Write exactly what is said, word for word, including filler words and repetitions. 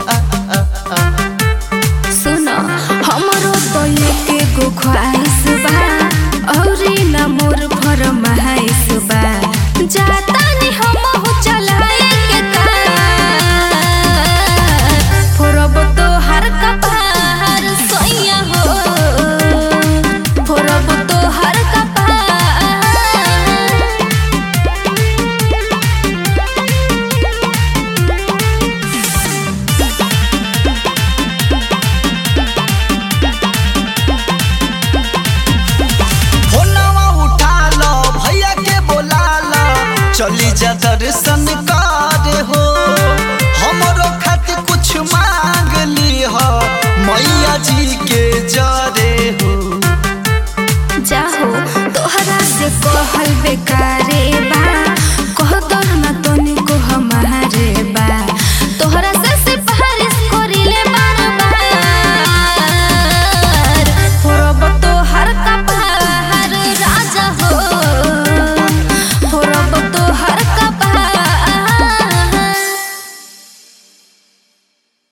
सुनो हमरो तो एके गो ख्वाहिश बा औरी ना मोर फरमाइश बा जाता नी हम चलाए के कार फोरब तो हर कपार सोइया हो फोरब तो हर चली जा दर्शन करे हो हमरो खातिर कुछ मांग ली हो मैया जी के जरे हो जाहो तोहरा से कहल बेकारे बा